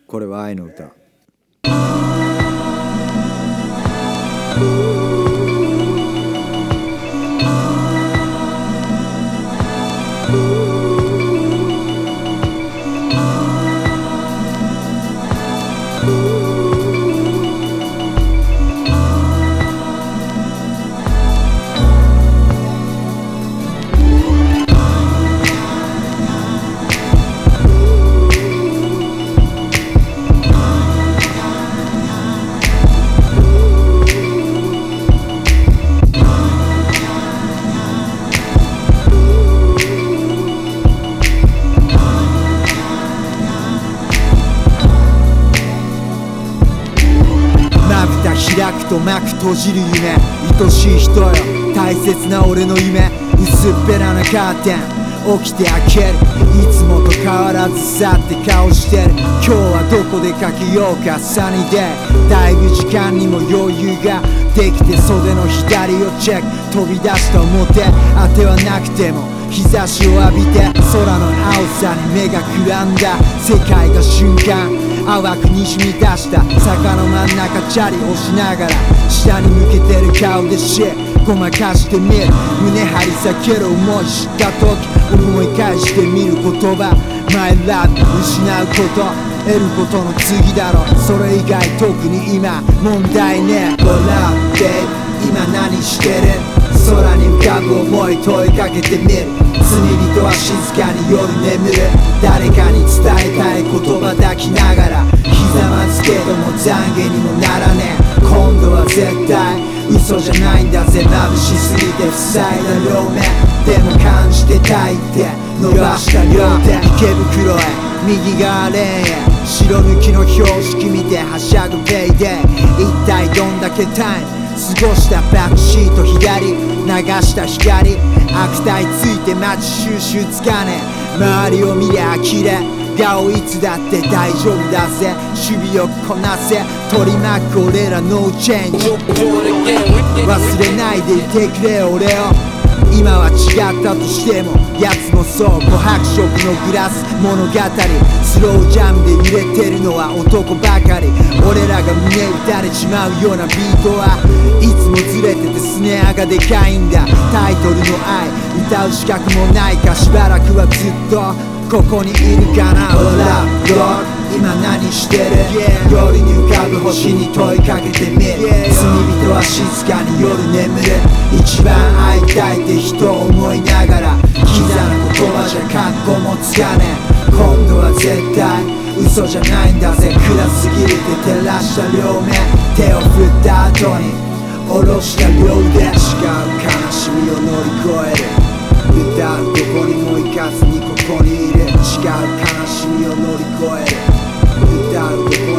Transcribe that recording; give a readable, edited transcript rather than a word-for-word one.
これは愛の歌。 開くと幕閉じる夢、愛しい人よ大切な俺の夢、薄っぺらなカーテン起きて開ける、いつもと変わらずさって顔してる。今日はどこでかけようかサニーデー、だいぶ時間にも余裕ができて、袖の左をチェック、飛び出した表当てはなくても日差しを浴びて、空の青さに目がくらんだ世界が瞬間淡くにじみ出した。坂の真ん中チャリ押しながら下に向けてる顔でシェごまかしてみる、胸張り裂ける思い知った時思い返してみる言葉、マイラブ失うこと得ることの次だろ、それ以外特に今問題ねえ。 What up babe 今何してる、空に浮かぶ思い問いかけてみる、罪人は静かに夜眠る、誰かに伝えたい言葉抱きながらひざまずけども懺悔にもならねえ、今度は絶対嘘じゃないんだぜ、眩しすぎて塞いだ両目でも感じてたいって伸ばした両手、池袋へ右側レーンへ白抜きの標識見てはしゃぐペイデイ、一体どんだけタイム過ごしたバックシート左流した光、悪態ついて街収集つかねえ、周りを見りゃ呆れ顔いつだって大丈夫だぜ、守備よくこなせ取り巻く俺らノーチェンジ、忘れないでいてくれ俺を、今は違ったとしても奴もそう、琥珀色のグラス物語、スロージャムで揺れてるのは男ばかり、俺らが胸打たれちまうようなビートはいつもずれててスネアがでかいんだ、タイトルの愛歌う資格もないか、しばらくはずっとここにいるかな。What up dog 今何してる、夜に浮かぶ星に問いかけてみる、罪人は静かに夜眠る、一番会いたいって人を思いながらキザな言葉じゃ格好もつかねえ、今度は絶対嘘じゃないんだぜ、暗すぎるって照らした両目、手を振った後に下ろした両腕、違う悲しみを乗り越える、歌うどこにも行かずにここにいる、違う悲しみを乗り越える、歌うどこ